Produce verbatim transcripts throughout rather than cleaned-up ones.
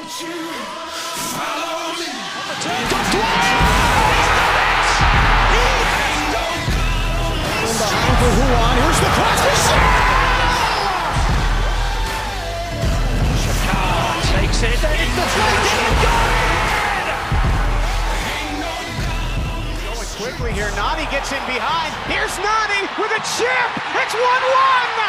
Behind for Huan. Here's the cross for Shakar takes it. And it's the twenty. Going quickly here. Nani gets in behind. Here's Nani with a chip. It's one one.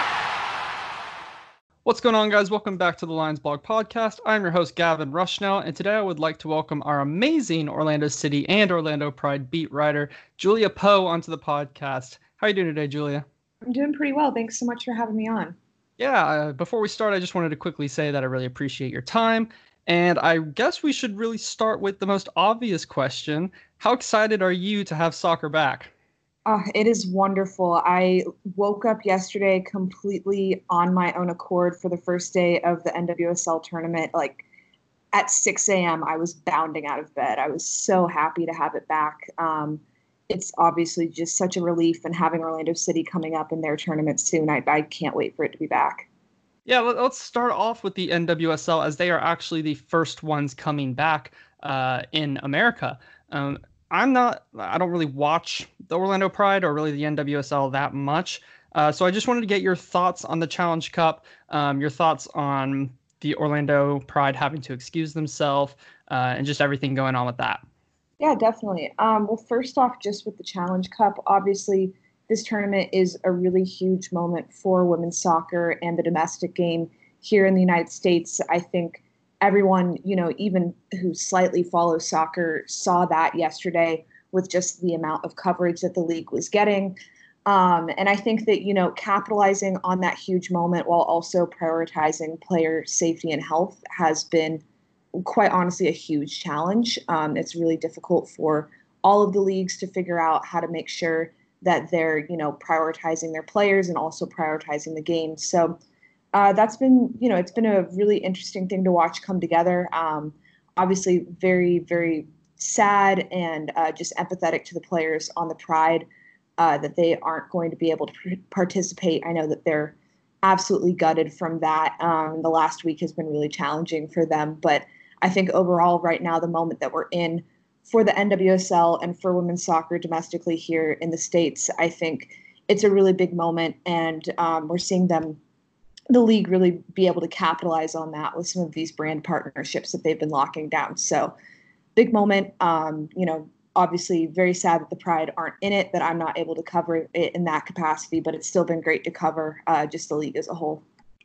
What's going on, guys? Welcome back to the Lions Blog Podcast. I'm your host, Gavin Rushnell, and today I would like to welcome our amazing Orlando City and Orlando Pride beat writer, Julia Poe, onto the podcast. How are you doing today, Julia? I'm doing pretty well. Thanks so much for having me on. Yeah, uh, before we start, I just wanted to quickly say that I really appreciate your time, and I guess we should really start with the most obvious question. How excited are you to have soccer back? Uh, it is wonderful. I woke up yesterday completely on my own accord for the first day of the N W S L tournament. Like at six a.m., I was bounding out of bed. I was so happy to have it back. Um, it's obviously just such a relief, and having Orlando City coming up in their tournament soon, I, I can't wait for it to be back. Yeah, let's start off with the N W S L, as they are actually the first ones coming back uh, in America. Um, I'm not, I don't really watch the Orlando Pride or really the N W S L that much. Uh, so I just wanted to get your thoughts on the Challenge Cup, um, your thoughts on the Orlando Pride having to excuse themselves, uh, and just everything going on with that. Yeah, definitely. Um, well, first off, just with the Challenge Cup, obviously this tournament is a really huge moment for women's soccer and the domestic game here in the United States. I think everyone, you know, even who slightly follows soccer saw that yesterday with just the amount of coverage that the league was getting. Um, and I think that, you know, capitalizing on that huge moment while also prioritizing player safety and health has been quite honestly a huge challenge. Um, it's really difficult for all of the leagues to figure out how to make sure that they're, you know, prioritizing their players and also prioritizing the game. So Uh, that's been, you know, it's been a really interesting thing to watch come together. Um, obviously, very, very sad and uh, just empathetic to the players on the Pride uh, that they aren't going to be able to pr- participate. I know that they're absolutely gutted from that. Um, the last week has been really challenging for them. But I think overall right now, the moment that we're in for the N W S L and for women's soccer domestically here in the States, I think it's a really big moment. And um, we're seeing them the league really be able to capitalize on that with some of these brand partnerships that they've been locking down. So big moment, um, you know, obviously very sad that the Pride aren't in it, that I'm not able to cover it in that capacity, but it's still been great to cover uh, just the league as a whole.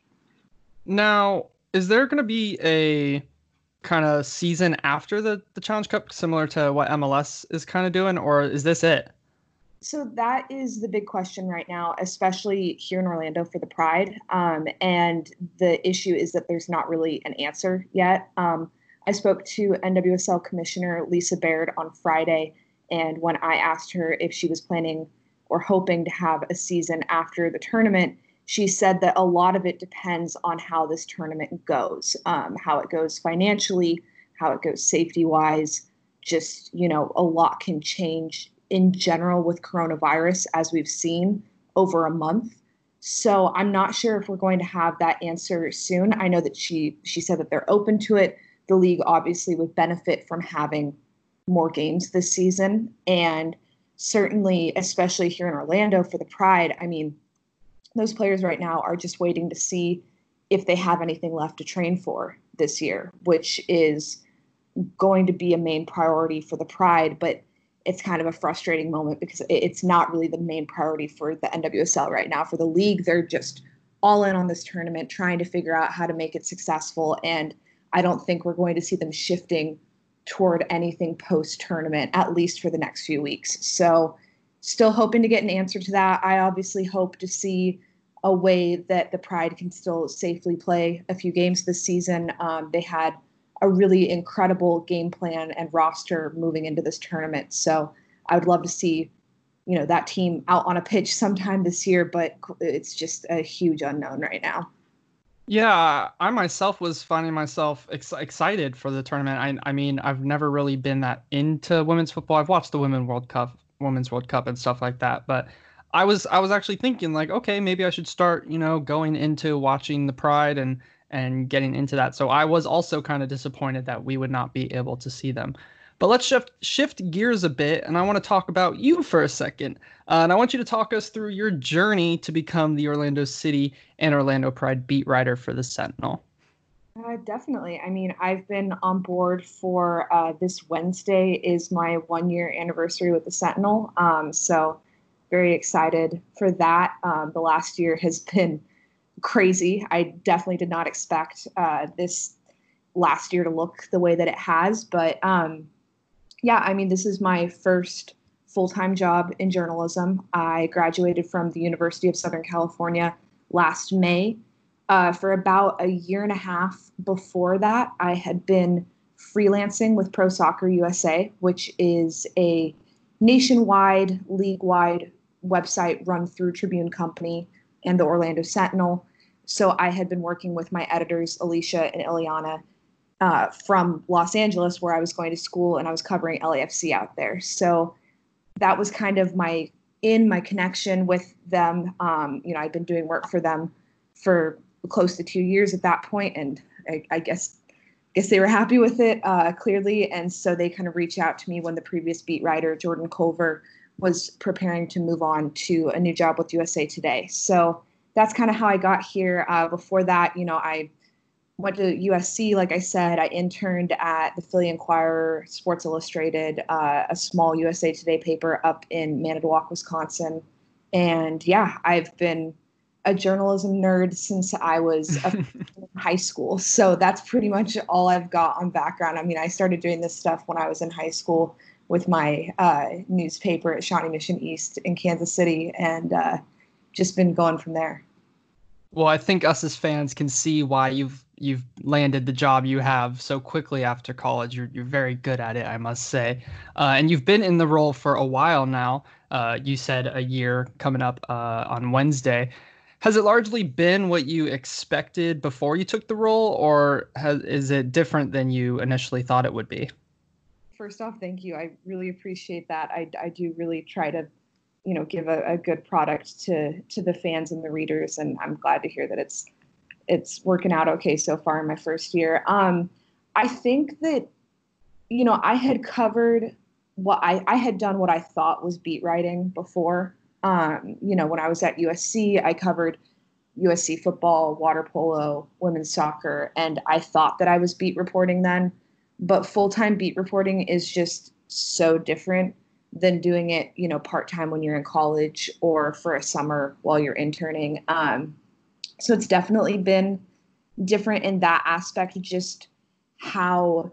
Now, is there going to be a kind of season after the, the Challenge Cup, similar to what M L S is kind of doing, or is this it? So that is the big question right now, especially here in Orlando for the Pride. Um, and the issue is that there's not really an answer yet. Um, I spoke to N W S L Commissioner Lisa Baird on Friday, and when I asked her if she was planning or hoping to have a season after the tournament, she said that a lot of it depends on how this tournament goes, um, how it goes financially, how it goes safety-wise. Just, you know, a lot can change in general with coronavirus, as we've seen over a month. So I'm not sure if we're going to have that answer soon. I know that she she said that they're open to it. The league obviously would benefit from having more games this season. And certainly, especially here in Orlando for the Pride, I mean, those players right now are just waiting to see if they have anything left to train for this year, which is going to be a main priority for the Pride. But it's kind of a frustrating moment because it's not really the main priority for the N W S L right now. For the league, they're just all in on this tournament, trying to figure out how to make it successful. And I don't think we're going to see them shifting toward anything post-tournament, at least for the next few weeks. So still hoping to get an answer to that. I obviously hope to see a way that the Pride can still safely play a few games this season. Um, they had a really incredible game plan and roster moving into this tournament. So I would love to see, you know, that team out on a pitch sometime this year, but it's just a huge unknown right now. Yeah, I myself was finding myself ex- excited for the tournament. I, I mean, I've never really been that into women's football. I've watched the Women's World Cup, Women's World Cup and stuff like that, but I was I was actually thinking like, okay, maybe I should start, you know, going into watching the Pride and and getting into that. So I was also kind of disappointed that we would not be able to see them. But let's shift shift gears a bit, and I want to talk about you for a second. Uh, and I want you to talk us through your journey to become the Orlando City and Orlando Pride beat writer for the Sentinel. Uh, definitely. I mean, I've been on board for uh, this Wednesday is my one year anniversary with the Sentinel. Um, so very excited for that. Um, the last year has been crazy. I definitely did not expect uh, this last year to look the way that it has. But um, yeah, I mean, this is my first full-time job in journalism. I graduated from the University of Southern California last May. Uh, for about a year and a half before that, I had been freelancing with Pro Soccer U S A, which is a nationwide, league-wide website run through Tribune Company and the Orlando Sentinel. So I had been working with my editors, Alicia and Ileana, uh, from Los Angeles, where I was going to school, and I was covering L A F C out there. So that was kind of my in my connection with them. Um, you know, I'd been doing work for them for close to two years at that point, and I, I guess guess they were happy with it, uh, clearly. And so they kind of reached out to me when the previous beat writer, Jordan Culver, was preparing to move on to a new job with U S A Today. So that's kind of how I got here. Uh, before that, you know, I went to U S C, like I said. I interned at the Philly Inquirer, Sports Illustrated, uh, a small U S A Today paper up in Manitowoc, Wisconsin. And yeah, I've been a journalism nerd since I was a, in high school. So that's pretty much all I've got on background. I mean, I started doing this stuff when I was in high school with my uh, newspaper at Shawnee Mission East in Kansas City, and uh, just been going from there. Well, I think us as fans can see why you've you've landed the job you have so quickly after college. You're you're very good at it, I must say, uh, and you've been in the role for a while now. Uh, you said a year coming up uh, on Wednesday. Has it largely been what you expected before you took the role, or has, is it different than you initially thought it would be? First off, thank you. I really appreciate that. I, I do really try to, you know, give a, a good product to to the fans and the readers, and I'm glad to hear that it's it's working out okay so far in my first year. Um, I think that, you know, I had covered what I, I had done what I thought was beat writing before. Um, you know, when I was at U S C, I covered U S C football, water polo, women's soccer, and I thought that I was beat reporting then. But full-time beat reporting is just so different than doing it, you know, part-time when you're in college or for a summer while you're interning. Um, so it's definitely been different in that aspect, just how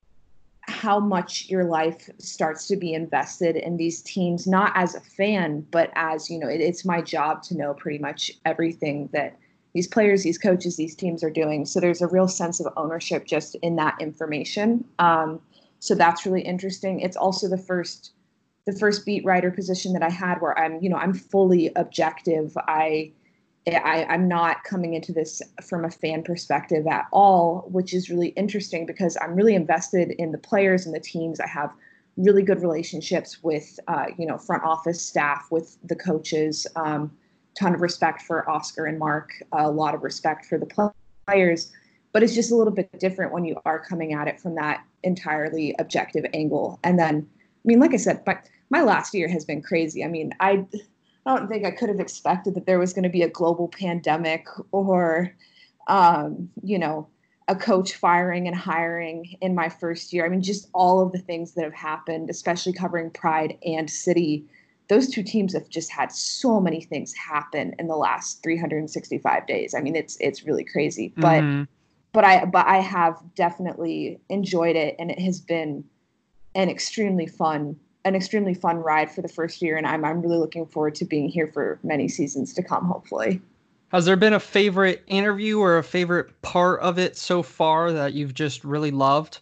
how much your life starts to be invested in these teams, not as a fan, but as, you know, it, it's my job to know pretty much everything that these players, these coaches, these teams are doing. So there's a real sense of ownership just in that information. Um, so that's really interesting. It's also the first, the first beat writer position that I had where I'm, you know, I'm fully objective. I, I, I'm not coming into this from a fan perspective at all, which is really interesting because I'm really invested in the players and the teams. I have really good relationships with, uh, you know, front office staff, with the coaches, um, ton of respect for Oscar and Mark, a lot of respect for the players, but it's just a little bit different when you are coming at it from that entirely objective angle. And then, I mean, like I said, but my last year has been crazy. I mean, I, I don't think I could have expected that there was going to be a global pandemic or, um, you know, a coach firing and hiring in my first year. I mean, just all of the things that have happened, especially covering Pride and City. Those two teams have just had so many things happen in the last three hundred sixty-five days. I mean, it's it's really crazy. But mm-hmm. but I but I have definitely enjoyed it, and it has been an extremely fun an extremely fun ride for the first year, and I'm I'm really looking forward to being here for many seasons to come, hopefully. Has there been a favorite interview or a favorite part of it so far that you've just really loved?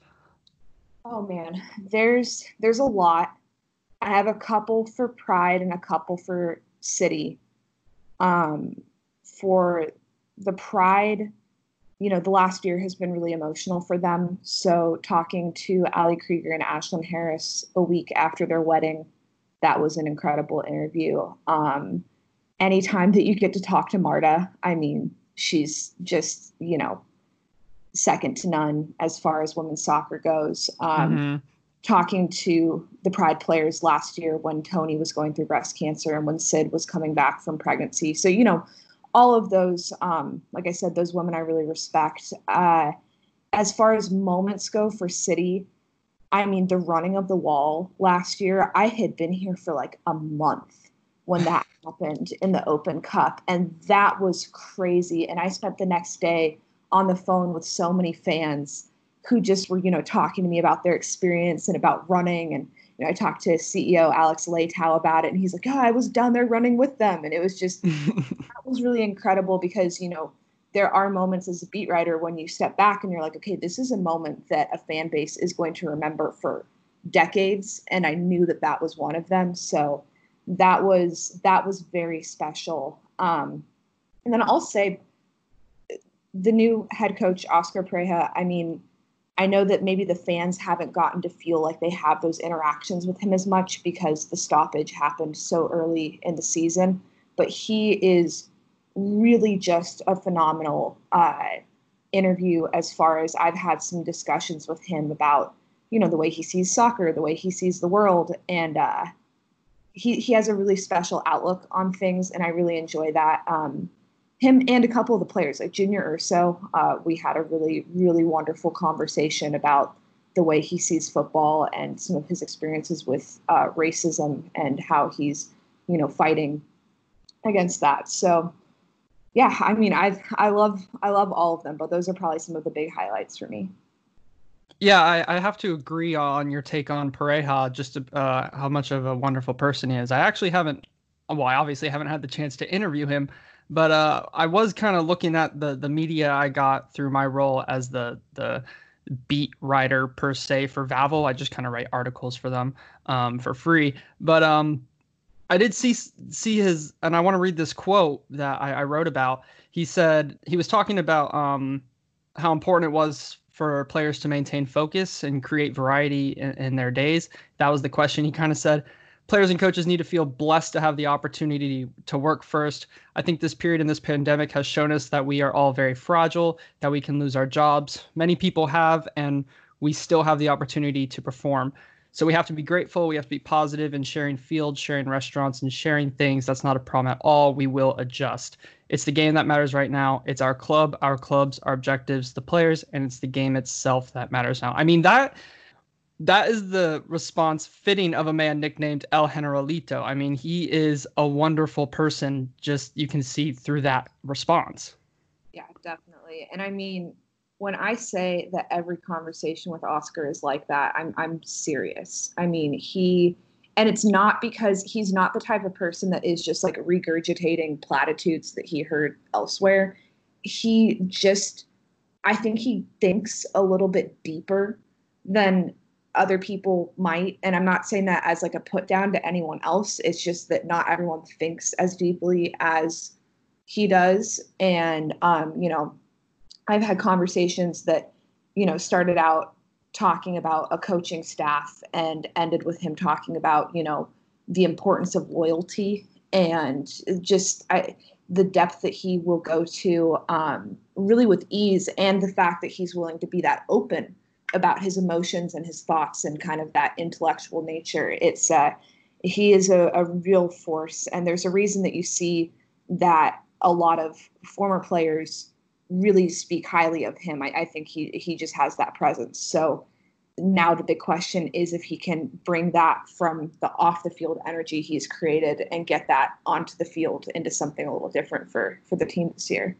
Oh man, there's there's a lot. I have a couple for Pride and a couple for City. Um, for the Pride, you know, the last year has been really emotional for them. So talking to Ali Krieger and Ashlyn Harris a week after their wedding, that was an incredible interview. Um, anytime that you get to talk to Marta, I mean, she's just, you know, second to none as far as women's soccer goes. Um, Mm-hmm. Talking to the Pride players last year when Tony was going through breast cancer and when Sid was coming back from pregnancy. So, you know, all of those, um, like I said, those women I really respect. Uh, as far as moments go for City, I mean, the running of the wall last year, I had been here for like a month when that happened in the Open Cup. And that was crazy. And I spent the next day on the phone with so many fans who just were, you know, talking to me about their experience and about running. And, you know, I talked to C E O Alex Leitao about it, and he's like, oh, I was down there running with them. And it was just, that was really incredible because, you know, there are moments as a beat writer when you step back and you're like, okay, this is a moment that a fan base is going to remember for decades. And I knew that that was one of them. So that was, that was very special. Um, and then I'll say the new head coach, Oscar Pareja, I mean, I know that maybe the fans haven't gotten to feel like they have those interactions with him as much because the stoppage happened so early in the season, but he is really just a phenomenal uh, interview as far as I've had some discussions with him about, you know, the way he sees soccer, the way he sees the world. And uh, he, he has a really special outlook on things. And I really enjoy that. Um, him and a couple of the players like Junior Urso, uh, we had a really, really wonderful conversation about the way he sees football and some of his experiences with uh, racism and how he's, you know, fighting against that. So, yeah, I mean, I I love I love all of them, but those are probably some of the big highlights for me. Yeah, I, I have to agree on your take on Pareja, just uh, how much of a wonderful person he is. I actually haven't, well, I obviously haven't had the chance to interview him, but uh, I was kind of looking at the the media I got through my role as the the beat writer per se for Vavel. I just kind of write articles for them um, for free, but um, I did see see his, and I want to read this quote that I, I wrote about. He said he was talking about um, how important it was for players to maintain focus and create variety in, in their days. That was the question. He kind of said, players and coaches need to feel blessed to have the opportunity to work first. I think this period in this pandemic has shown us that we are all very fragile, that we can lose our jobs. Many people have, and we still have the opportunity to perform. So we have to be grateful. We have to be positive in sharing fields, sharing restaurants, and sharing things. That's not a problem at all. We will adjust. It's the game that matters right now. It's our club, our clubs, our objectives, the players, and it's the game itself that matters now. I mean, that that is the response fitting of a man nicknamed El Generalito. I mean, he is a wonderful person. Just you can see through that response. Yeah, definitely. And I mean, when I say that every conversation with Oscar is like that, I'm I'm serious. I mean, he, and it's not because he's not the type of person that is just like regurgitating platitudes that he heard elsewhere. He just, I think he thinks a little bit deeper than other people might. And I'm not saying that as like a put down to anyone else. It's just that not everyone thinks as deeply as he does. And, um, you know, I've had conversations that, you know, started out talking about a coaching staff and ended with him talking about, you know, the importance of loyalty and just I, the depth that he will go to um, really with ease, and the fact that he's willing to be that open about his emotions and his thoughts and kind of that intellectual nature. It's uh, he is a, a real force. And there's a reason that you see that a lot of former players really speak highly of him. I, I think he he just has that presence. So now the big question is if he can bring that from the off the field energy he's created and get that onto the field into something a little different for for the team this year.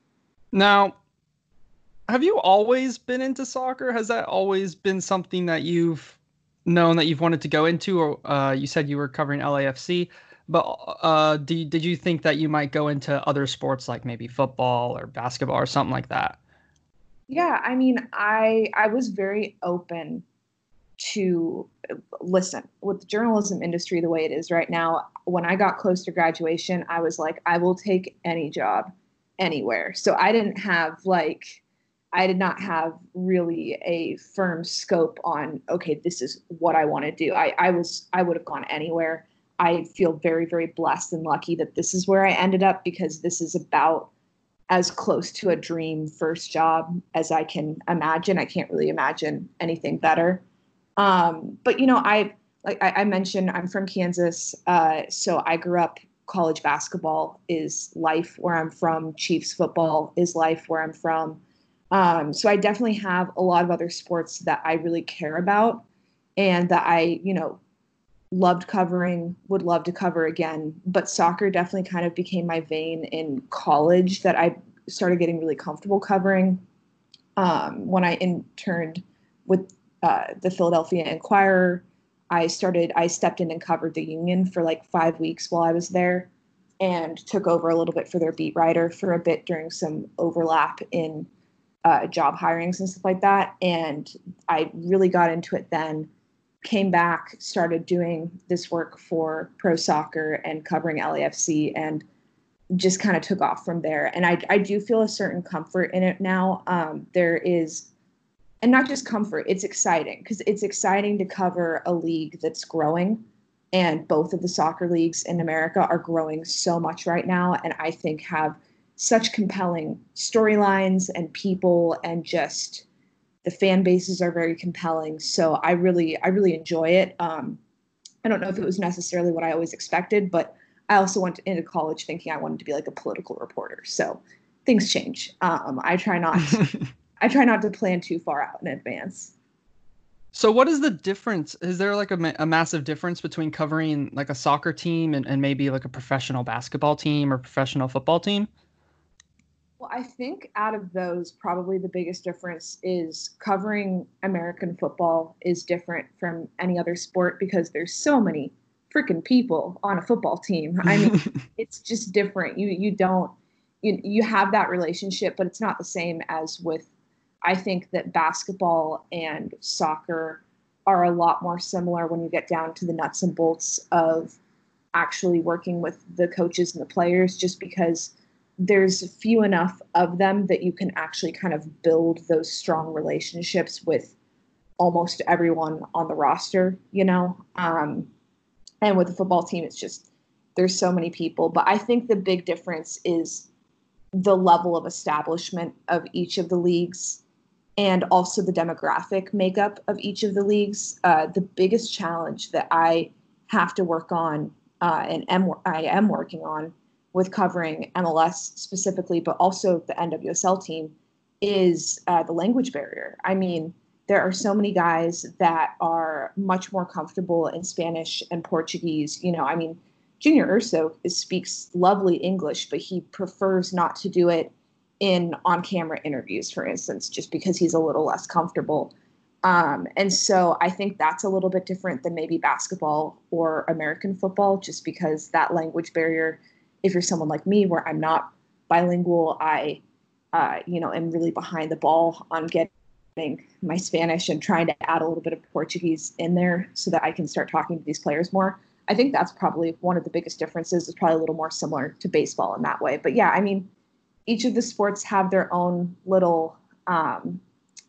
Now, have you always been into soccer? Has that always been something that you've known that you've wanted to go into? Or uh, you said you were covering L A F C, but uh, did, did you think that you might go into other sports like maybe football or basketball or something like that? Yeah, I mean, I I was very open to listen with the journalism industry the way it is right now. When I got close to graduation, I was like, I will take any job anywhere. So I didn't have like, I did not have really a firm scope on, okay, this is what I want to do. I, I was, I would have gone anywhere. I feel very, very blessed and lucky that this is where I ended up because this is about as close to a dream first job as I can imagine. I can't really imagine anything better. Um, but you know, I like I, I mentioned, I'm from Kansas, uh, so I grew up. College basketball is life where I'm from. Chiefs football is life where I'm from. Um, so I definitely have a lot of other sports that I really care about and that I, you know, loved covering, would love to cover again. But soccer definitely kind of became my vein in college that I started getting really comfortable covering. Um, when I interned with uh, the Philadelphia Inquirer, I started, I stepped in and covered the Union for like five weeks while I was there and took over a little bit for their beat writer for a bit during some overlap in uh, job hirings and stuff like that. And I really got into it then, came back, started doing this work for Pro Soccer and covering L A F C, and just kind of took off from there. And I, I do feel a certain comfort in it now. Um, there is, and not just comfort, it's exciting because it's exciting to cover a league that's growing. And both of the soccer leagues in America are growing so much right now. And I think have such compelling storylines and people, and just the fan bases are very compelling. So I really, I really enjoy it. Um, I don't know if it was necessarily what I always expected, but I also went into college thinking I wanted to be like a political reporter. So things change. Um, I try not I try not to plan too far out in advance. So what is the difference? Is there like a, ma- a massive difference between covering like a soccer team and, and maybe like a professional basketball team or professional football team? Well, I think out of those, probably the biggest difference is covering American football is different from any other sport because there's so many freaking people on a football team. I mean, it's just different. You you don't you you have that relationship, but it's not the same as with. I think that basketball and soccer are a lot more similar when you get down to the nuts and bolts of actually working with the coaches and the players, just because there's few enough of them that you can actually kind of build those strong relationships with almost everyone on the roster, you know? Um, and with the football team, it's just, there's so many people. But I think the big difference is the level of establishment of each of the leagues, and also the demographic makeup of each of the leagues. Uh, the biggest challenge that I have to work on, uh, and am, I am working on with covering M L S specifically, but also the N W S L team, is uh, the language barrier. I mean, there are so many guys that are much more comfortable in Spanish and Portuguese. You know, I mean, Junior Urso is, speaks lovely English, but he prefers not to do it in on-camera interviews, for instance, just because he's a little less comfortable. Um, and so I think that's a little bit different than maybe basketball or American football, just because that language barrier, if you're someone like me where I'm not bilingual, I, uh, you know, am really behind the ball on getting my Spanish and trying to add a little bit of Portuguese in there so that I can start talking to these players more. I think that's probably one of the biggest differences. It's probably a little more similar to baseball in that way. But yeah, I mean, each of the sports have their own little, um,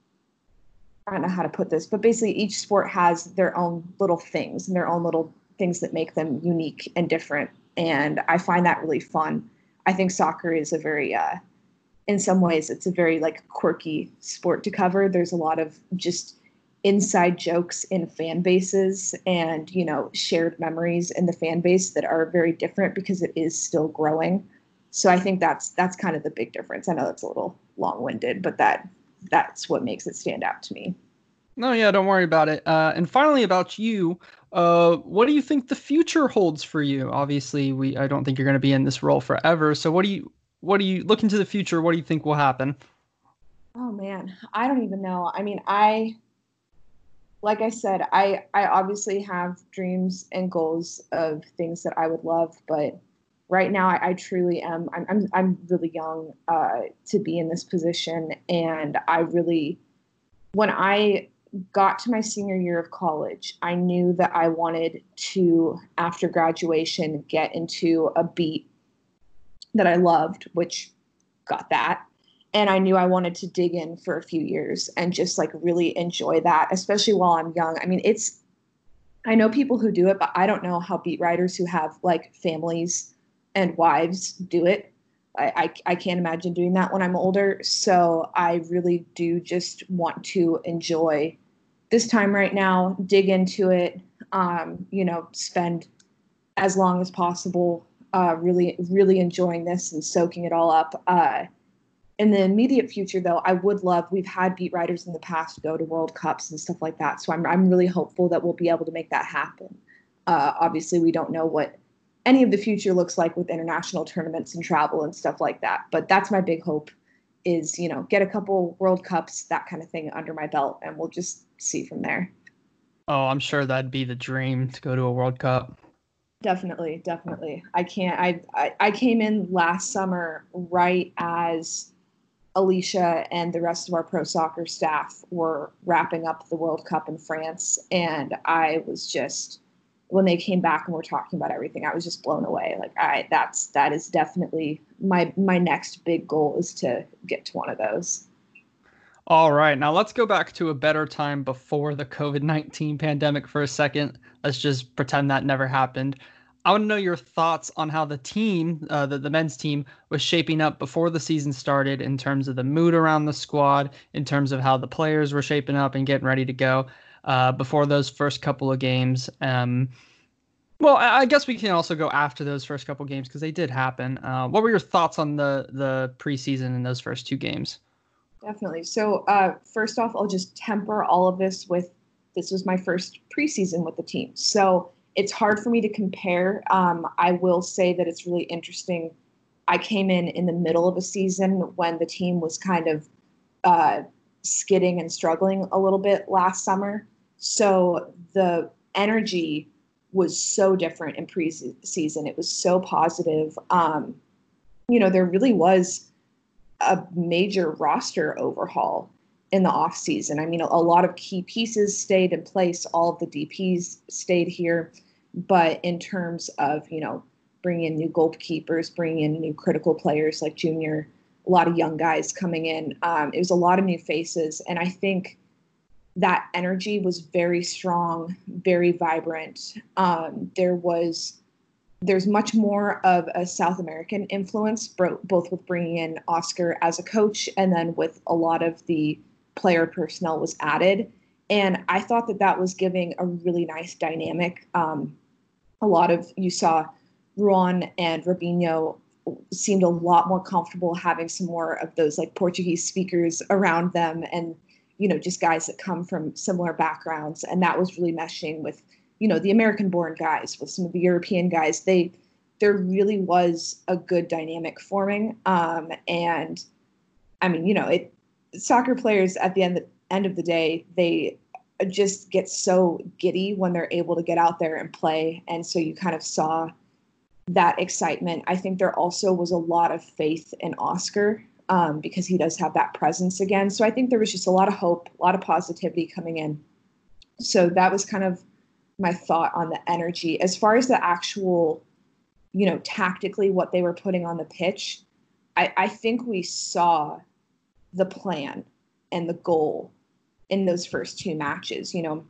I don't know how to put this, but basically each sport has their own little things and their own little things that make them unique and different. And I find that really fun. I think soccer is a very, uh, in some ways, it's a very like quirky sport to cover. There's a lot of just inside jokes in fan bases and, you know, shared memories in the fan base that are very different because it is still growing. So I think that's that's kind of the big difference. I know it's a little long-winded, but that that's what makes it stand out to me. No, yeah, don't worry about it. Uh, and finally, about you, uh, what do you think the future holds for you? Obviously, we I don't think you're going to be in this role forever. So what do you what do you look into the future? What do you think will happen? Oh man, I don't even know. I mean, I like I said, I I obviously have dreams and goals of things that I would love, but right now I, I truly am. I'm I'm I'm really young uh, to be in this position, and I really, when I got to my senior year of college, I knew that I wanted to, after graduation, get into a beat that I loved, which got that. And I knew I wanted to dig in for a few years and just like really enjoy that, especially while I'm young. I mean, it's, I know people who do it, but I don't know how beat writers who have like families and wives do it. I, I, I can't imagine doing that when I'm older. So I really do just want to enjoy this time right now, dig into it, um, you know, spend as long as possible, uh, really, really enjoying this and soaking it all up. Uh, in the immediate future, though, I would love, we've had beat writers in the past go to World Cups and stuff like that. So I'm, I'm really hopeful that we'll be able to make that happen. Uh, obviously, we don't know what any of the future looks like with international tournaments and travel and stuff like that. But that's my big hope is, you know, get a couple World Cups, that kind of thing under my belt, and we'll just see from there. Oh, I'm sure that'd be the dream to go to a World Cup. Definitely, definitely. I can't, I, I, I came in last summer right as Alicia and the rest of our pro soccer staff were wrapping up the World Cup in France. And I was just, when they came back and were talking about everything, I was just blown away. Like, I, that's, that is definitely my, my next big goal is to get to one of those. All right, now let's go back to a better time before the COVID nineteen pandemic for a second. Let's just pretend that never happened. I want to know your thoughts on how the team, uh, the, the men's team, was shaping up before the season started in terms of the mood around the squad, in terms of how the players were shaping up and getting ready to go uh, before those first couple of games. Um, well, I, I guess we can also go after those first couple of games because they did happen. Uh, what were your thoughts on the, the preseason in those first two games? Definitely. So uh, first off, I'll just temper all of this with this was my first preseason with the team. So it's hard for me to compare. Um, I will say that it's really interesting. I came in in the middle of a season when the team was kind of uh, skidding and struggling a little bit last summer. So the energy was so different in preseason. It was so positive. Um, you know, there really was a major roster overhaul in the off season. I mean, a, a lot of key pieces stayed in place. All of the D Ps stayed here. But in terms of, you know, bringing in new goalkeepers, bringing in new critical players like Junior, a lot of young guys coming in, um, it was a lot of new faces. And I think that energy was very strong, very vibrant. Um, there was There's much more of a South American influence, bro- both with bringing in Oscar as a coach and then with a lot of the player personnel was added. And I thought that that was giving a really nice dynamic. Um, a lot of, you saw Ruan and Robinho seemed a lot more comfortable having some more of those like Portuguese speakers around them and, you know, just guys that come from similar backgrounds. And that was really meshing with, you know, the American-born guys, with some of the European guys. They, there really was a good dynamic forming. Um, and I mean, you know, it soccer players at the end, end of the day, they just get so giddy when they're able to get out there and play. And so you kind of saw that excitement. I think there also was a lot of faith in Oscar um, because he does have that presence again. So I think there was just a lot of hope, a lot of positivity coming in. So that was kind of my thought on the energy. As far as the actual, you know, tactically what they were putting on the pitch, I, I think we saw the plan and the goal in those first two matches. You know,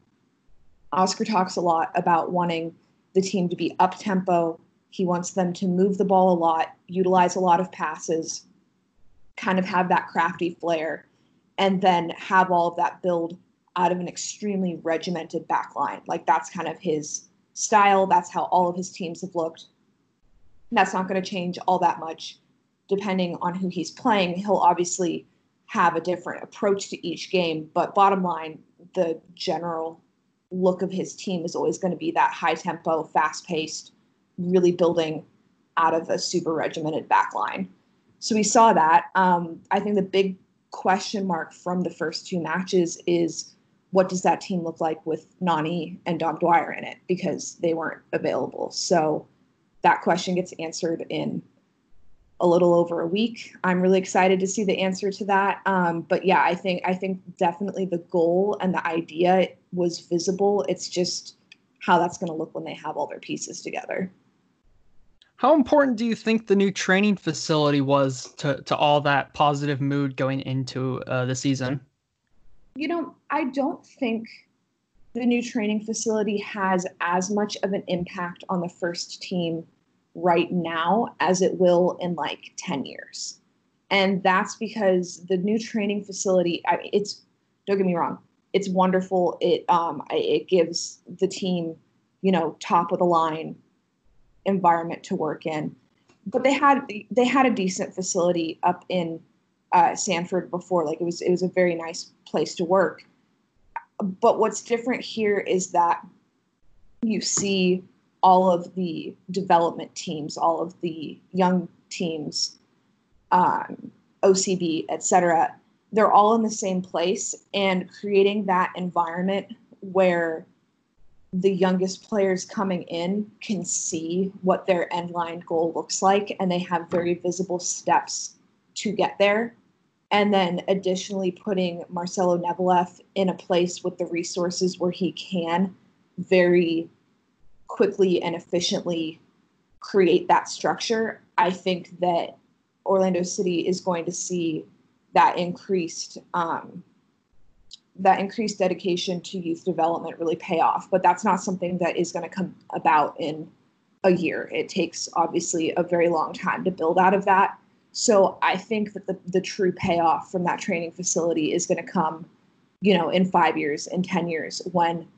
Oscar talks a lot about wanting the team to be up-tempo. He wants them to move the ball a lot, utilize a lot of passes, kind of have that crafty flair, and then have all of that build out of an extremely regimented back line. Like that's kind of his style. That's how all of his teams have looked. That's not going to change all that much depending on who he's playing. He'll obviously have a different approach to each game, but bottom line, the general look of his team is always going to be that high tempo, fast paced, really building out of a super regimented back line. So we saw that. Um, I think the big question mark from the first two matches is, what does that team look like with Nani and Dom Dwyer in it, because they weren't available. So that question gets answered in a little over a week. I'm really excited to see the answer to that. Um, but yeah, I think I think definitely the goal and the idea was visible. It's just how that's going to look when they have all their pieces together. How important do you think the new training facility was to, to all that positive mood going into uh, the season? You know, I don't think the new training facility has as much of an impact on the first team right now as it will in like ten years. And that's because the new training facility, I mean, it's, don't get me wrong, it's wonderful. It um it gives the team, you know, top of the line environment to work in. But they had they had a decent facility up in uh, Sanford before. Like it was it was a very nice place to work. But what's different here is that you see all of the development teams, all of the young teams, um, O C B, et cetera, they're all in the same place, and creating that environment where the youngest players coming in can see what their end line goal looks like, and they have very visible steps to get there. And then additionally putting Marcelo Nevolev in a place with the resources where he can very quickly and efficiently create that structure. I think that Orlando City is going to see that increased um, that increased dedication to youth development really pay off. But that's not something that is going to come about in a year. It takes obviously a very long time to build out of that. So I think that the, the true payoff from that training facility is going to come, you know, in five years, in ten years, when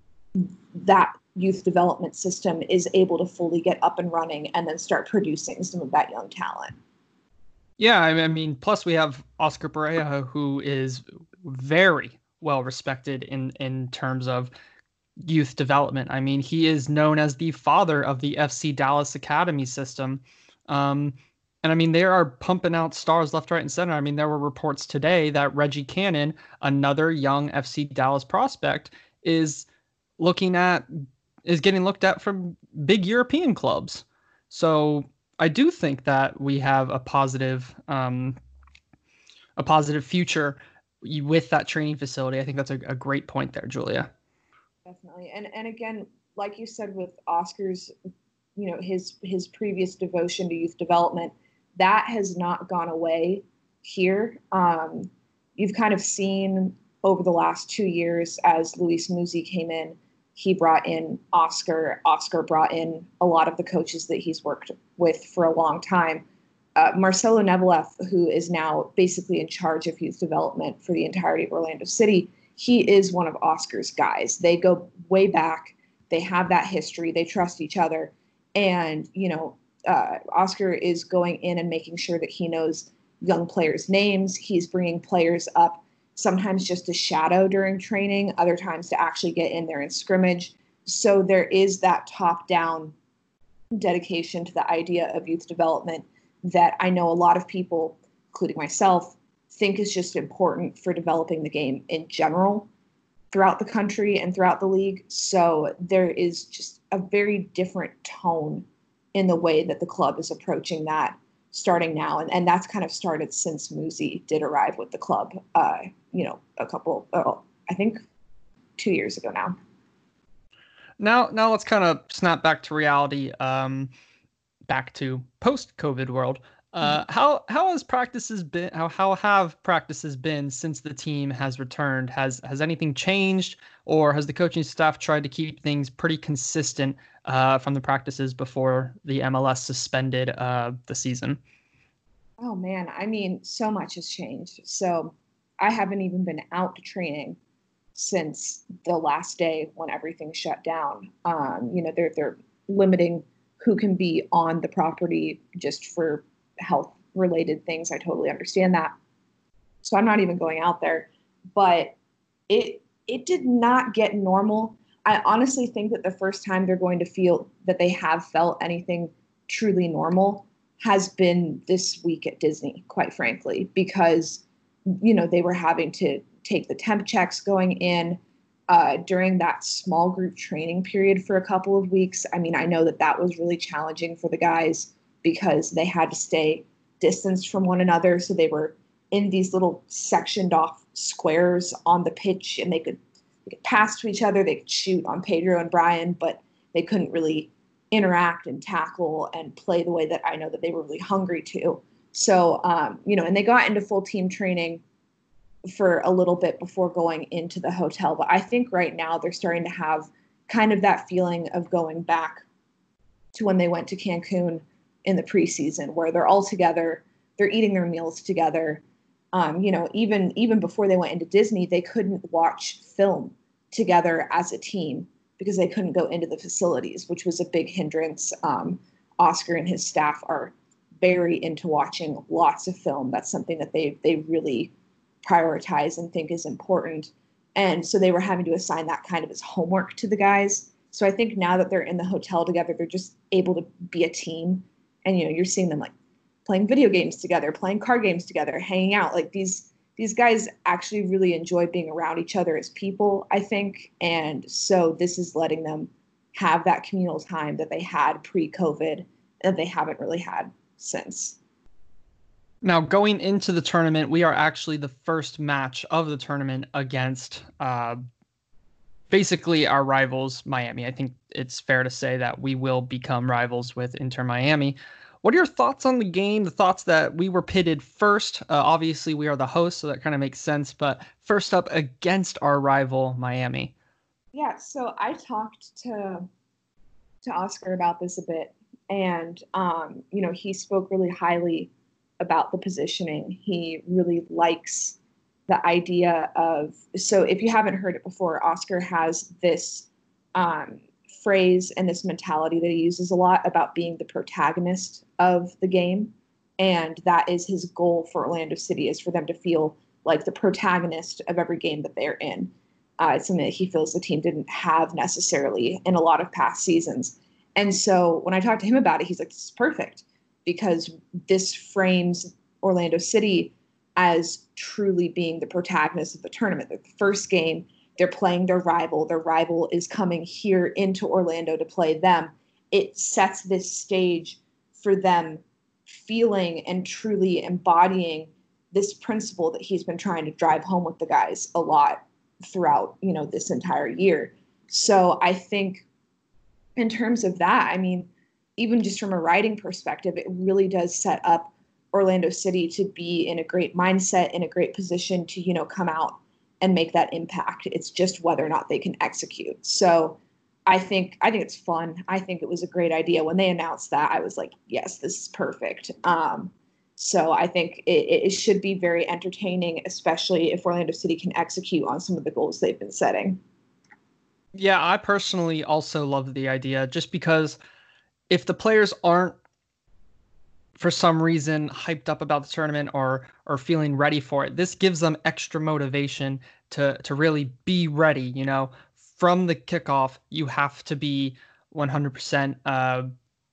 that youth development system is able to fully get up and running and then start producing some of that young talent. Yeah, I mean, plus we have Oscar Pareja, who is very well respected in, in terms of youth development. I mean, he is known as the father of the F C Dallas Academy system. Um, and I mean, they are pumping out stars left, right, and center. I mean, there were reports today that Reggie Cannon, another young F C Dallas prospect, is looking at, is getting looked at from big European clubs. So I do think that we have a positive, um, a positive future with that training facility. I think that's a, a great point there, Julia. Definitely. And and again, like you said, with Oscar's, you know, his his previous devotion to youth development, that has not gone away here. Um, you've kind of seen over the last two years as Luis Muzzi came in, he brought in Oscar. Oscar brought in a lot of the coaches that he's worked with for a long time. Uh, Marcelo Nevolev, who is now basically in charge of youth development for the entirety of Orlando City, he is one of Oscar's guys. They go way back. They have that history. They trust each other. And, you know, uh, Oscar is going in and making sure that he knows young players' names. He's bringing players up, sometimes just to shadow during training, other times to actually get in there and scrimmage. So there is that top-down dedication to the idea of youth development that I know a lot of people, including myself, think is just important for developing the game in general throughout the country and throughout the league. So there is just a very different tone in the way that the club is approaching that starting now. And, and that's kind of started since Muzzi did arrive with the club, uh, you know, a couple, oh, I think two years ago now. Now, now let's kind of snap back to reality. Um, back to post-COVID world. Uh, how how has practices been? How how have practices been since the team has returned? Has has anything changed, or has the coaching staff tried to keep things pretty consistent uh, from the practices before the M L S suspended uh, the season? Oh man, I mean, so much has changed. So I haven't even been out to training since the last day when everything shut down. Um, you know, they're they're limiting who can be on the property just for health related things. I totally understand that. So I'm not even going out there, but it, it did not get normal. I honestly think that the first time they're going to feel that they have felt anything truly normal has been this week at Disney, quite frankly, because, you know, they were having to take the temp checks going in uh, during that small group training period for a couple of weeks. I mean, I know that that was really challenging for the guys because they had to stay distanced from one another. So they were in these little sectioned off squares on the pitch, and they could, they could pass to each other. They could shoot on Pedro and Brian, but they couldn't really interact and tackle and play the way that I know that they were really hungry to. So, um, you know, and they got into full team training for a little bit before going into the hotel. But I think right now they're starting to have kind of that feeling of going back to when they went to Cancun in the preseason, where they're all together, they're eating their meals together. Um, you know, even even before they went into Disney, they couldn't watch film together as a team because they couldn't go into the facilities, which was a big hindrance. Um, Oscar and his staff are very into watching lots of film. That's something that they they really prioritize and think is important. And so they were having to assign that kind of as homework to the guys. So I think now that they're in the hotel together, they're just able to be a team. And, you know, you're seeing them like playing video games together, playing card games together, hanging out. Like these, these guys actually really enjoy being around each other as people, I think. And so this is letting them have that communal time that they had pre-COVID that they haven't really had since. Now, going into the tournament, we are actually the first match of the tournament against uh, basically our rivals, Miami. I think it's fair to say that we will become rivals with Inter Miami. What are your thoughts on the game? The thoughts that we were pitted first? Uh, obviously, we are the host, so that kind of makes sense. But first up against our rival, Miami. Yeah, so I talked to to Oscar about this a bit, and um, you know, he spoke really highly about the positioning. He really likes the idea of, so if you haven't heard it before, Oscar has this um, phrase and this mentality that he uses a lot about being the protagonist of the game. And that is his goal for Orlando City, is for them to feel like the protagonist of every game that they're in. Uh, it's something that he feels the team didn't have necessarily in a lot of past seasons. And so when I talked to him about it, he's like, this is perfect, because this frames Orlando City as truly being the protagonist of the tournament. The first game, they're playing their rival. Their rival is coming here into Orlando to play them. It sets this stage for them feeling and truly embodying this principle that he's been trying to drive home with the guys a lot throughout, you know, this entire year. So I think in terms of that, I mean, even just from a writing perspective, it really does set up Orlando City to be in a great mindset, in a great position to, you know, come out and make that impact. It's just whether or not they can execute. So I think, I think it's fun. I think it was a great idea. When they announced that, I was like, yes, this is perfect. Um, so I think it, it should be very entertaining, especially if Orlando City can execute on some of the goals they've been setting. Yeah, I personally also love the idea, just because if the players aren't, for some reason, hyped up about the tournament or or feeling ready for it, this gives them extra motivation to to really be ready. You know, from the kickoff, you have to be one hundred percent uh,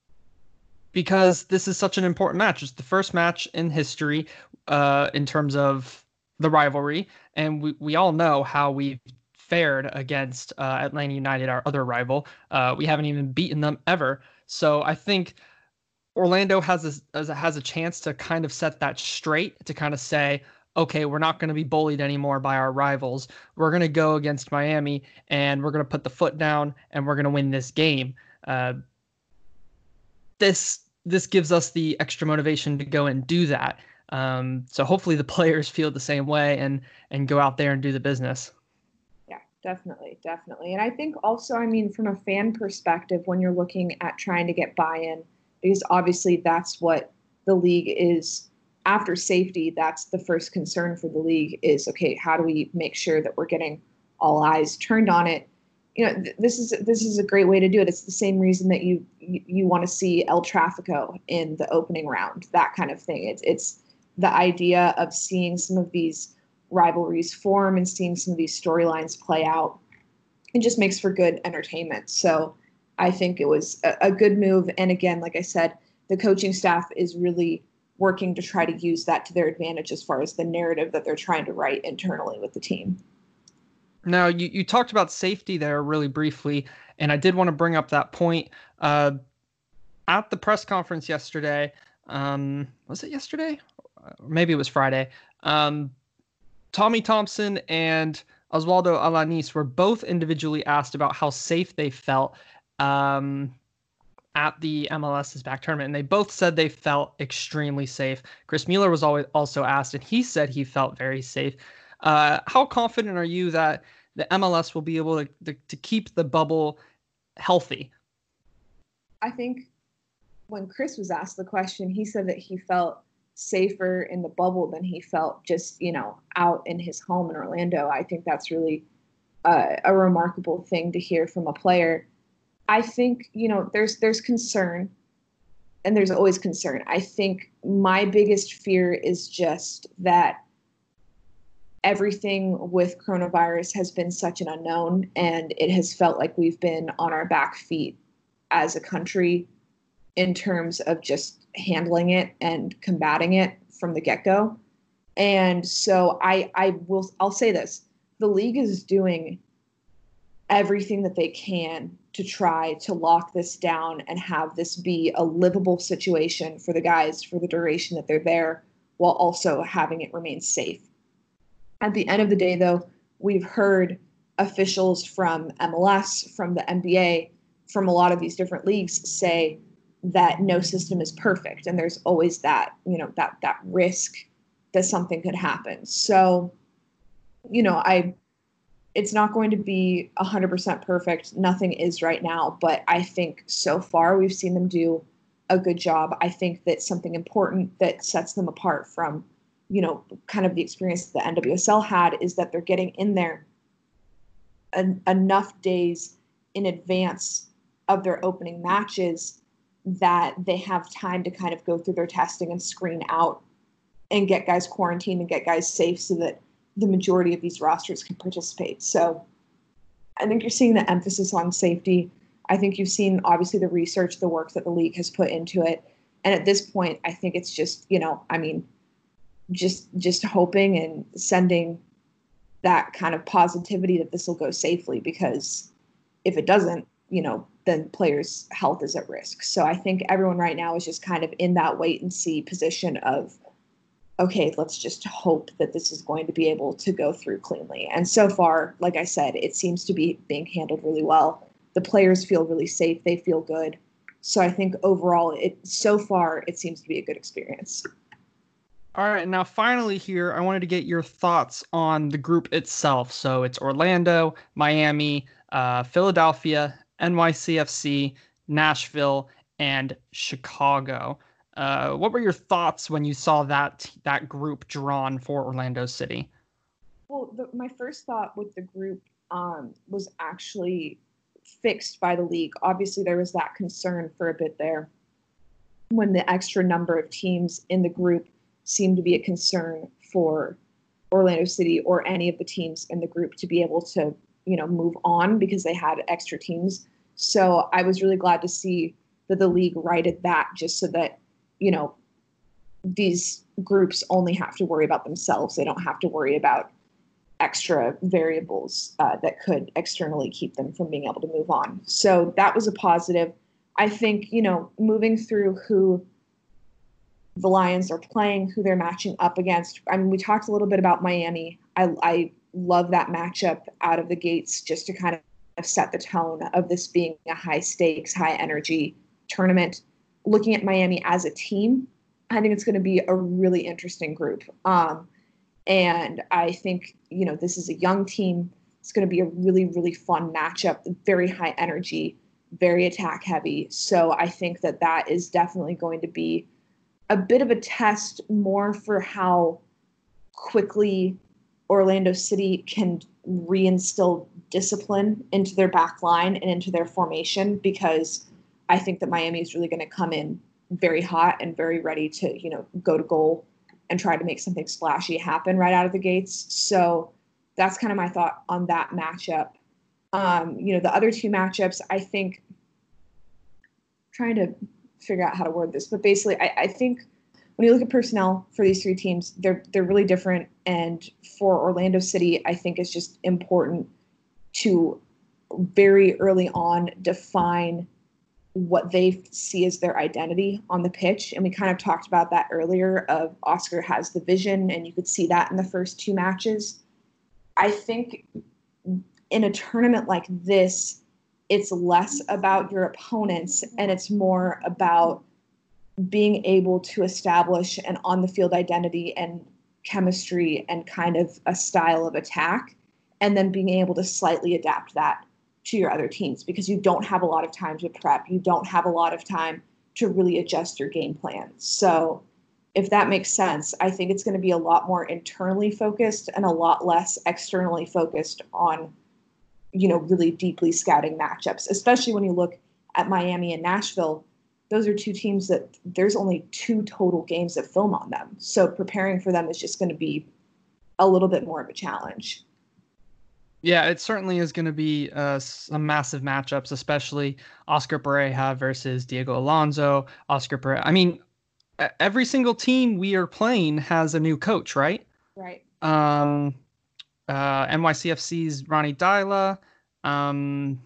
because this is such an important match. It's the first match in history uh, in terms of the rivalry, and we, we all know how we've fared against uh, Atlanta United, our other rival. Uh, we haven't even beaten them ever. So I think Orlando has a, has a chance to kind of set that straight, to kind of say, okay, we're not going to be bullied anymore by our rivals. We're going to go against Miami and we're going to put the foot down and we're going to win this game. Uh, this this gives us the extra motivation to go and do that. Um, so hopefully the players feel the same way and and go out there and do the business. Yeah, definitely, definitely. And I think also, I mean, from a fan perspective, when you're looking at trying to get buy-in, because obviously that's what the league is after safety. That's the first concern for the league is, okay, how do we make sure that we're getting all eyes turned on it? You know, th- this is this is a great way to do it. It's the same reason that you you, you want to see El Tráfico in the opening round, that kind of thing. It's it's the idea of seeing some of these rivalries form and seeing some of these storylines play out. It just makes for good entertainment. So I think it was a, a good move. And again, like I said, the coaching staff is really working to try to use that to their advantage as far as the narrative that they're trying to write internally with the team. Now, you, you talked about safety there really briefly, and I did want to bring up that point. Uh, at the press conference yesterday, um, was it yesterday? Maybe it was Friday. Um, Tommy Thompson and Oswaldo Alanis were both individually asked about how safe they felt um, at the M L S's back tournament, and they both said they felt extremely safe. Chris Mueller was always also asked, and he said he felt very safe. Uh, how confident are you that the M L S will be able to, to, to keep the bubble healthy? I think when Chris was asked the question, he said that he felt safer in the bubble than he felt just, you know, out in his home in Orlando. I think that's really uh, a remarkable thing to hear from a player. I think, you know, there's there's concern, and there's always concern. I think my biggest fear is just that everything with coronavirus has been such an unknown, and it has felt like we've been on our back feet as a country in terms of just handling it and combating it from the get-go. And so I, I will, I'll say this, the league is doing everything that they can to try to lock this down and have this be a livable situation for the guys for the duration that they're there, while also having it remain safe. At the end of the day, though, we've heard officials from M L S, from the N B A, from a lot of these different leagues say that no system is perfect, and there's always that, you know, that that risk that something could happen. So, you know, I it's not going to be one hundred percent perfect. Nothing is right now, but I think so far we've seen them do a good job. I think that something important that sets them apart from, you know, kind of the experience that the N W S L had is that they're getting in there en- enough days in advance of their opening matches that they have time to kind of go through their testing and screen out and get guys quarantined and get guys safe so that the majority of these rosters can participate. So I think you're seeing the emphasis on safety. I think you've seen, obviously, the research, the work that the league has put into it. And at this point, I think it's just, you know, I mean, just just hoping and sending that kind of positivity that this will go safely, because if it doesn't, you know, then players' health is at risk. So I think everyone right now is just kind of in that wait and see position of, okay, let's just hope that this is going to be able to go through cleanly. And so far, like I said, it seems to be being handled really well. The players feel really safe. They feel good. So I think overall, it so far, it seems to be a good experience. All right, now finally here, I wanted to get your thoughts on the group itself. So it's Orlando, Miami, uh, Philadelphia, N Y C F C, Nashville, and Chicago. Uh, what were your thoughts when you saw that that group drawn for Orlando City? Well, the, my first thought with the group um, was actually fixed by the league. Obviously, there was that concern for a bit there when the extra number of teams in the group seemed to be a concern for Orlando City or any of the teams in the group to be able to, you know, move on because they had extra teams. So I was really glad to see that the league righted that, just so that, you know, these groups only have to worry about themselves. They don't have to worry about extra variables uh, that could externally keep them from being able to move on. So that was a positive. I think, you know, moving through who the Lions are playing, who they're matching up against. I mean, we talked a little bit about Miami. I, I love that matchup out of the gates, just to kind of set the tone of this being a high stakes, high energy tournament. Looking at Miami as a team, I think it's going to be a really interesting group. Um, and I think, you know, this is a young team. It's going to be a really, really fun matchup, very high energy, very attack heavy. So I think that that is definitely going to be a bit of a test more for how quickly Orlando City can reinstill discipline into their back line and into their formation, because I think that Miami is really going to come in very hot and very ready to, you know, go to goal and try to make something splashy happen right out of the gates. So that's kind of my thought on that matchup. Um, you know, the other two matchups, I think, trying to figure out how to word this, but basically I, I think when you look at personnel for these three teams, they're they're really different. And for Orlando City, I think it's just important to very early on define what they see as their identity on the pitch. And we kind of talked about that earlier, of Oscar has the vision, and you could see that in the first two matches. I think in a tournament like this, it's less about your opponents and it's more about being able to establish an on-the-field identity and chemistry and kind of a style of attack, and then being able to slightly adapt that to your other teams because you don't have a lot of time to prep. You don't have a lot of time to really adjust your game plan. So if that makes sense, I think it's going to be a lot more internally focused and a lot less externally focused on, you know, really deeply scouting matchups, especially when you look at Miami and Nashville. Those are two teams that there's only two total games of film on them. So preparing for them is just going to be a little bit more of a challenge. Yeah, it certainly is going to be uh, some massive matchups, especially Oscar Pareja versus Diego Alonso. Oscar Pareja. I mean, every single team we are playing has a new coach, right? Right. Um, uh, N Y C F C's Ronnie Dyla, um,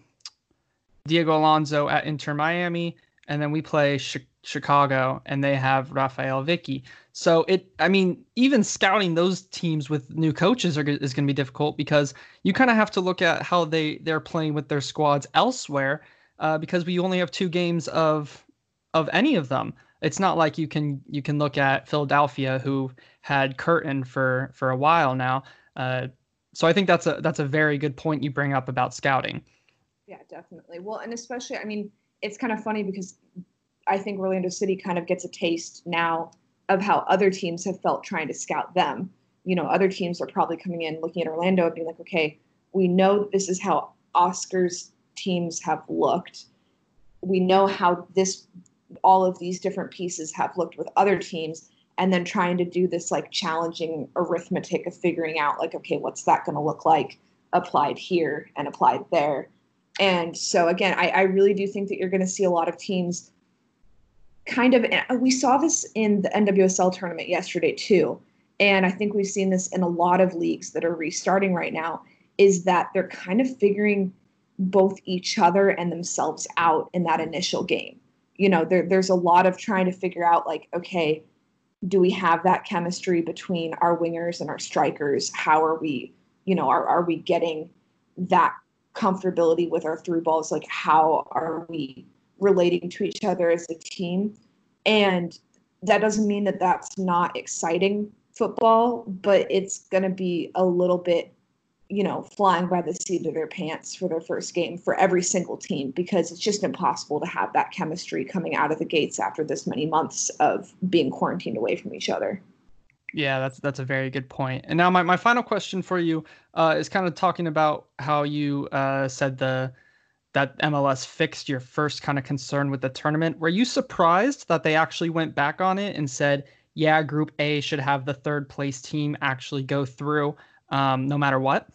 Diego Alonso at Inter Miami, and then we play Ch- Chicago, and they have Rafael Vicky. So it, I mean, even scouting those teams with new coaches are, is going to be difficult because you kind of have to look at how they they're playing with their squads elsewhere, uh, because we only have two games of of any of them. It's not like you can you can look at Philadelphia, who had Curtin for for a while now. Uh, so I think that's a that's a very good point you bring up about scouting. Yeah, definitely. Well, and especially, I mean, it's kind of funny because I think Orlando City kind of gets a taste now of how other teams have felt trying to scout them. You know, other teams are probably coming in looking at Orlando and being like, okay, we know this is how Oscar's teams have looked. We know how this, all of these different pieces have looked with other teams, and then trying to do this like challenging arithmetic of figuring out like, okay, what's that going to look like applied here and applied there. And so, again, I, I really do think that you're going to see a lot of teams kind of – we saw this in the N W S L tournament yesterday too, and I think we've seen this in a lot of leagues that are restarting right now, is that they're kind of figuring both each other and themselves out in that initial game. You know, there, there's a lot of trying to figure out like, okay, do we have that chemistry between our wingers and our strikers? How are we – you know, are, are we getting that – comfortability with our through balls? Like, how are we relating to each other as a team? And that doesn't mean that that's not exciting football, but it's going to be a little bit, you know, flying by the seat of their pants for their first game for every single team, because it's just impossible to have that chemistry coming out of the gates after this many months of being quarantined away from each other. Yeah, that's that's a very good point. And now my, my final question for you uh, is kind of talking about how you uh, said the that M L S fixed your first kind of concern with the tournament. Were you surprised that they actually went back on it and said, yeah, Group A should have the third place team actually go through um, no matter what?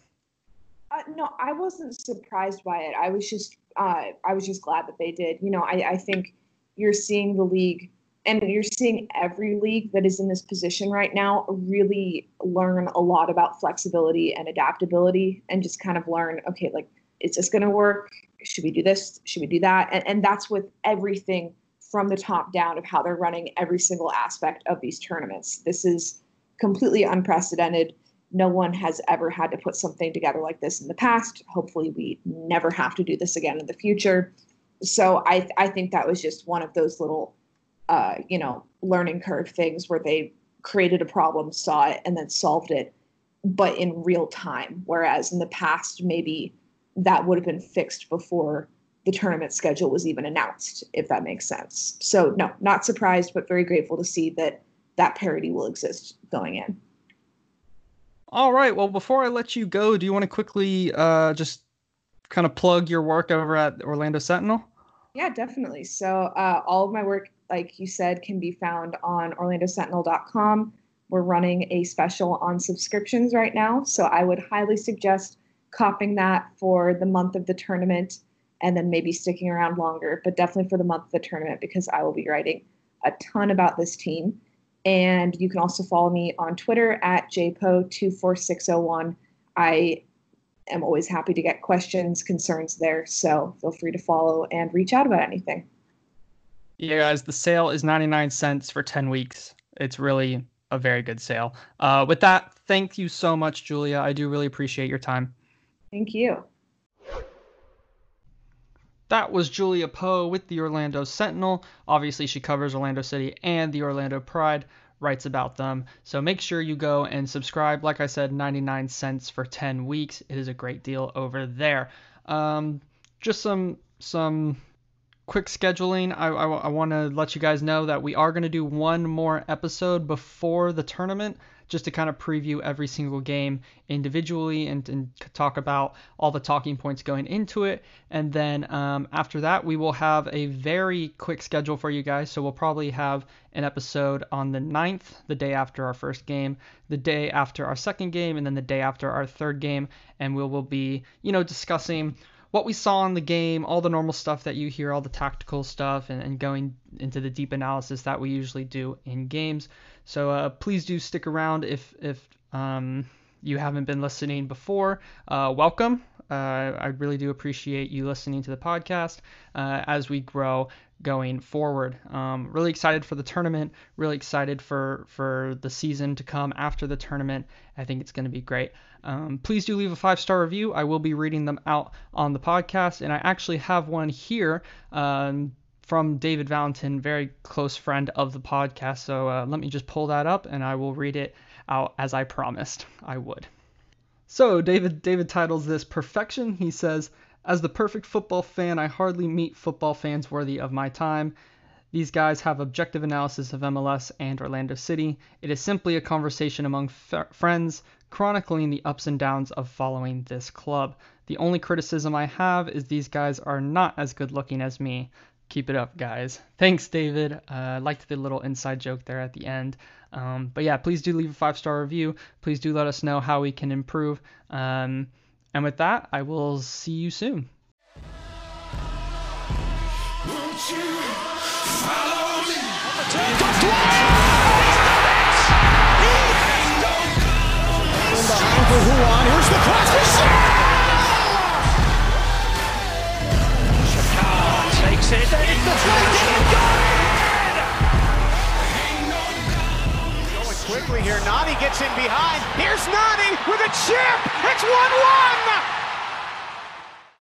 Uh, no, I wasn't surprised by it. I was just uh, I was just glad that they did. You know, I, I think you're seeing the league, and you're seeing every league that is in this position right now really learn a lot about flexibility and adaptability, and just kind of learn, okay, like, is this going to work? Should we do this? Should we do that? And, and that's with everything from the top down of how they're running every single aspect of these tournaments. This is completely unprecedented. No one has ever had to put something together like this in the past. Hopefully we never have to do this again in the future. So I, I think that was just one of those little Uh, you know, learning curve things where they created a problem, saw it, and then solved it, but in real time. Whereas in the past, maybe that would have been fixed before the tournament schedule was even announced, if that makes sense. So no, not surprised, but very grateful to see that that parity will exist going in. All right. Well, before I let you go, do you want to quickly uh, just kind of plug your work over at Orlando Sentinel? Yeah, definitely. So uh, all of my work, like you said, can be found on orlando sentinel dot com. We're running a special on subscriptions right now, so I would highly suggest copping that for the month of the tournament and then maybe sticking around longer, but definitely for the month of the tournament, because I will be writing a ton about this team. And you can also follow me on Twitter at j p o two four six zero one. I am always happy to get questions, concerns there, so feel free to follow and reach out about anything. Yeah, guys, the sale is ninety-nine cents for ten weeks. It's really a very good sale. Uh, with that, thank you so much, Julia. I do really appreciate your time. Thank you. That was Julia Poe with the Orlando Sentinel. Obviously, she covers Orlando City and the Orlando Pride, writes about them. So make sure you go and subscribe. Like I said, ninety-nine cents for ten weeks. It is a great deal over there. Um, just some some quick scheduling. I, I, I want to let you guys know that we are going to do one more episode before the tournament, just to kind of preview every single game individually and, and talk about all the talking points going into it. And then um, after that, we will have a very quick schedule for you guys. So we'll probably have an episode on the ninth, the day after our first game, the day after our second game, and then the day after our third game. And we will be, you know, discussing what we saw in the game, all the normal stuff that you hear, all the tactical stuff, and, and going into the deep analysis that we usually do in games. So uh, please do stick around if if um, you haven't been listening before. Uh, welcome. Uh, I really do appreciate you listening to the podcast uh, as we grow going forward. Um, really excited for the tournament. Really excited for for the season to come after the tournament. I think it's going to be great. Um, please do leave a five-star review. I will be reading them out on the podcast, and I actually have one here um, from David Valentin, very close friend of the podcast. So uh, let me just pull that up, and I will read it out as I promised I would. So David David titles this Perfection. He says, "As the perfect football fan, I hardly meet football fans worthy of my time. These guys have objective analysis of M L S and Orlando City. It is simply a conversation among f- friends, chronicling the ups and downs of following this club. The only criticism I have is these guys are not as good looking as me. Keep it up, guys." Thanks, David. Uh, I liked the little inside joke there at the end. Um, but yeah, please do leave a five-star review. Please do let us know how we can improve. Um, and with that, I will see you soon. Won't you follow me? Behind for Huan. Here's the cross for Shakar takes it, and it's deflected. Going quickly here. Nani gets in behind. Here's Nani with a chip. It's one one.